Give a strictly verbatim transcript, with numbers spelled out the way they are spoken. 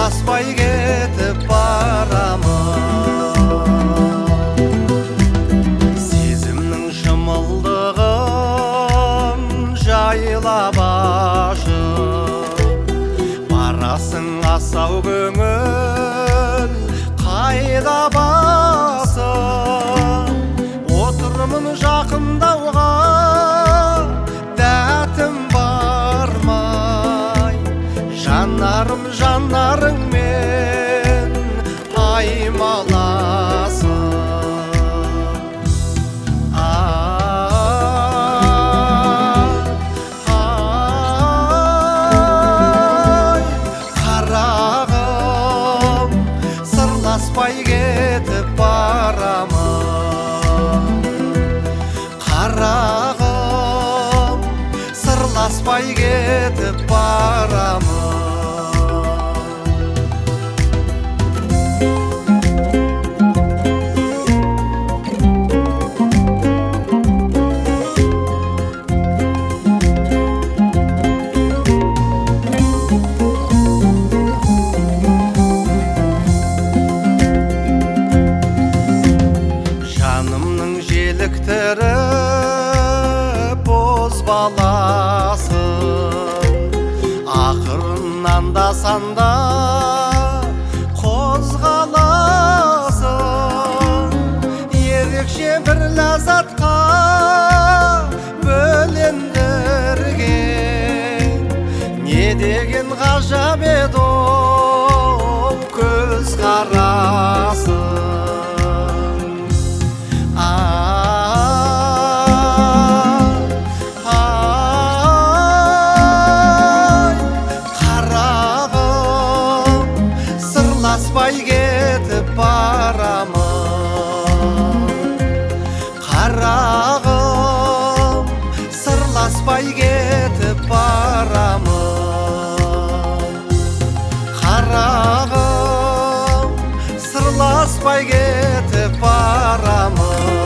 сырласпай кетіп барамын. Сезімнің шымылдығын жайлап ашып, барасың асау көңіл қайда басып. Отырмын жақындауға дәтім бармай, жанарым жанарыңмен аймаласың. Ай, қарағым, сырласпай кетіп барамын. Қарағым, сырласпай кетіп барамын. Жанымның желіктері бозбаласын, ақырын анда-санда қозғаласын. Ерекше бір ләззатқа бөлендірген, не деген ғажап еді ол көз қарасын. Сырласпай кетіп барамын. Қарағым, сырласпай кетіп барамын. Қарағым, сырласпай кетіп барамын.